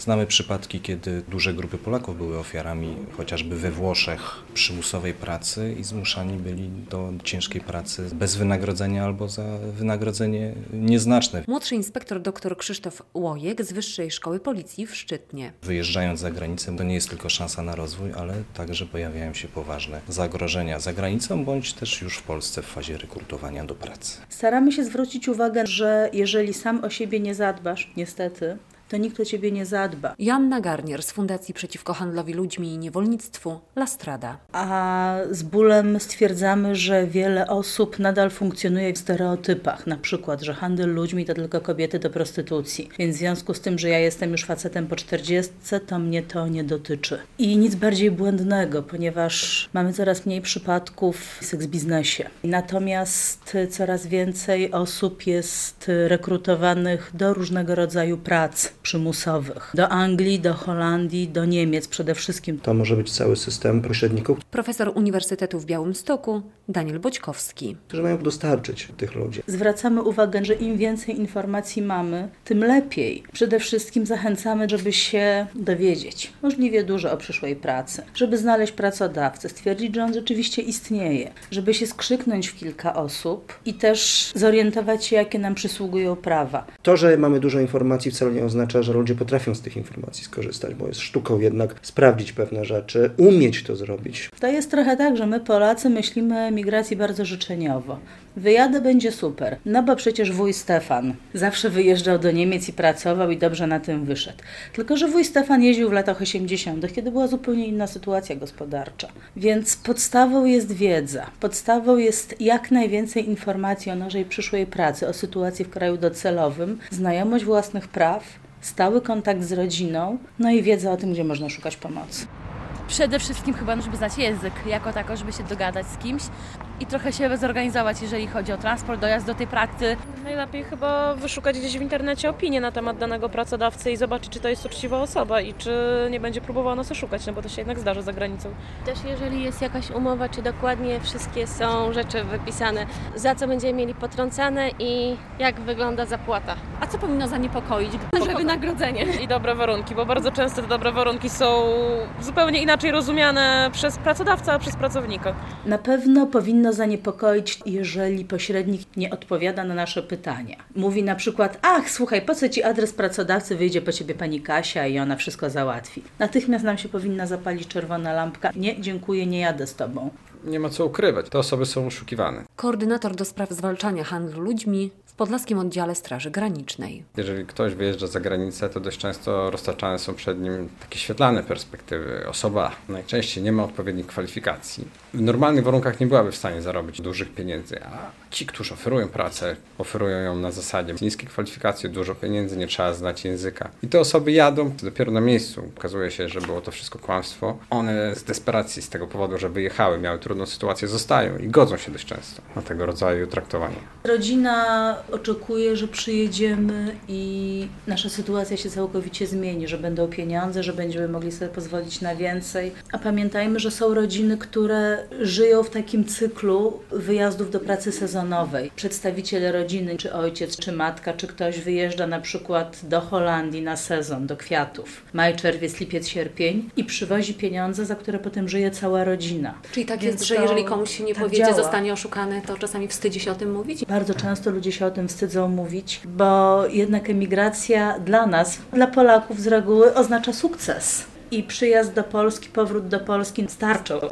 Znamy przypadki, kiedy duże grupy Polaków były ofiarami chociażby we Włoszech przymusowej pracy i zmuszani byli do ciężkiej pracy bez wynagrodzenia albo za wynagrodzenie nieznaczne. Młodszy inspektor dr Krzysztof Łojek z Wyższej Szkoły Policji w Szczytnie. Wyjeżdżając za granicę, to nie jest tylko szansa na rozwój, ale także pojawiają się poważne zagrożenia za granicą, bądź też już w Polsce w fazie rekrutowania do pracy. Staramy się zwrócić uwagę, że jeżeli sam o siebie nie zadbasz, niestety, to nikt o ciebie nie zadba. Joanna Garnier z Fundacji Przeciwko Handlowi Ludźmi i Niewolnictwu La Strada. A z bólem stwierdzamy, że wiele osób nadal funkcjonuje w stereotypach. Na przykład, że handel ludźmi to tylko kobiety do prostytucji. Więc w związku z tym, że ja jestem już facetem po 40, to mnie to nie dotyczy. I nic bardziej błędnego, ponieważ mamy coraz mniej przypadków w seks biznesie. Natomiast coraz więcej osób jest rekrutowanych do różnego rodzaju prac przymusowych. Do Anglii, do Holandii, do Niemiec przede wszystkim. To może być cały system pośredników, Profesor Uniwersytetu w Białymstoku Daniel Boćkowski. którzy mają dostarczyć tych ludzi. Zwracamy uwagę, że im więcej informacji mamy, tym lepiej. Przede wszystkim zachęcamy, żeby się dowiedzieć możliwie dużo o przyszłej pracy, żeby znaleźć pracodawcę, stwierdzić, że on rzeczywiście istnieje, żeby się skrzyknąć w kilka osób i też zorientować się, jakie nam przysługują prawa. To, że mamy dużo informacji, wcale nie oznacza, że ludzie potrafią z tych informacji skorzystać, bo jest sztuką jednak sprawdzić pewne rzeczy, umieć to zrobić. To jest trochę tak, że my Polacy myślimy o emigracji bardzo życzeniowo. Wyjadę, będzie super. No bo przecież wuj Stefan zawsze wyjeżdżał do Niemiec i pracował i dobrze na tym wyszedł. Tylko że wuj Stefan jeździł w latach 80., kiedy była zupełnie inna sytuacja gospodarcza. Więc podstawą jest wiedza. Podstawą jest jak najwięcej informacji o naszej przyszłej pracy, o sytuacji w kraju docelowym, znajomość własnych praw, stały kontakt z rodziną, no i wiedza o tym, gdzie można szukać pomocy. Przede wszystkim chyba, żeby znać język jako tako, żeby się dogadać z kimś i trochę się zorganizować, jeżeli chodzi o transport, dojazd do tej pracy. Najlepiej chyba wyszukać gdzieś w internecie opinię na temat danego pracodawcy i zobaczyć, czy to jest uczciwa osoba i czy nie będzie próbowała nas oszukać, no bo to się jednak zdarza za granicą. Też jeżeli jest jakaś umowa, czy dokładnie wszystkie są rzeczy wypisane, za co będziemy mieli potrącane i jak wygląda zapłata. A co powinno zaniepokoić? Że wynagrodzenie. I dobre warunki, bo bardzo często te dobre warunki są zupełnie inaczej rozumiane przez pracodawcę, a przez pracownika. Na pewno powinno zaniepokoić, jeżeli pośrednik nie odpowiada na nasze pytania. Mówi na przykład, ach, słuchaj, po co ci adres pracodawcy, wyjdzie po ciebie pani Kasia i ona wszystko załatwi. Natychmiast nam się powinna zapalić czerwona lampka. Nie, dziękuję, nie jadę z tobą. Nie ma co ukrywać, te osoby są oszukiwane. Koordynator do spraw zwalczania handlu ludźmi w Podlaskim Oddziale Straży Granicznej. Jeżeli ktoś wyjeżdża za granicę, to dość często roztaczane są przed nim takie świetlane perspektywy. Osoba najczęściej nie ma odpowiednich kwalifikacji. W normalnych warunkach nie byłaby w stanie zarobić dużych pieniędzy, a ci, którzy oferują pracę, oferują ją na zasadzie niskiej kwalifikacji, dużo pieniędzy, nie trzeba znać języka. I te osoby jadą dopiero na miejscu. Okazuje się, że było to wszystko kłamstwo. One z desperacji, z tego powodu, że wyjechały, miały trudną sytuację, zostają i godzą się dość często na tego rodzaju traktowanie. Rodzina oczekuje, że przyjedziemy i nasza sytuacja się całkowicie zmieni, że będą pieniądze, że będziemy mogli sobie pozwolić na więcej. A pamiętajmy, że są rodziny, które żyją w takim cyklu wyjazdów do pracy sezonowej. Przedstawiciele rodziny, czy ojciec, czy matka, czy ktoś wyjeżdża na przykład do Holandii na sezon, do kwiatów. Maj, czerwiec, lipiec, sierpień i przywozi pieniądze, za które potem żyje cała rodzina. Czyli tak Więc jest, że to jeżeli komuś się nie tak powiedzie, działa. zostanie oszukany, to czasami wstydzi się o tym mówić? Bardzo często ludzie się o tym wstydzą mówić, bo jednak emigracja dla nas, dla Polaków z reguły oznacza sukces. I przyjazd do Polski, powrót do Polski starczą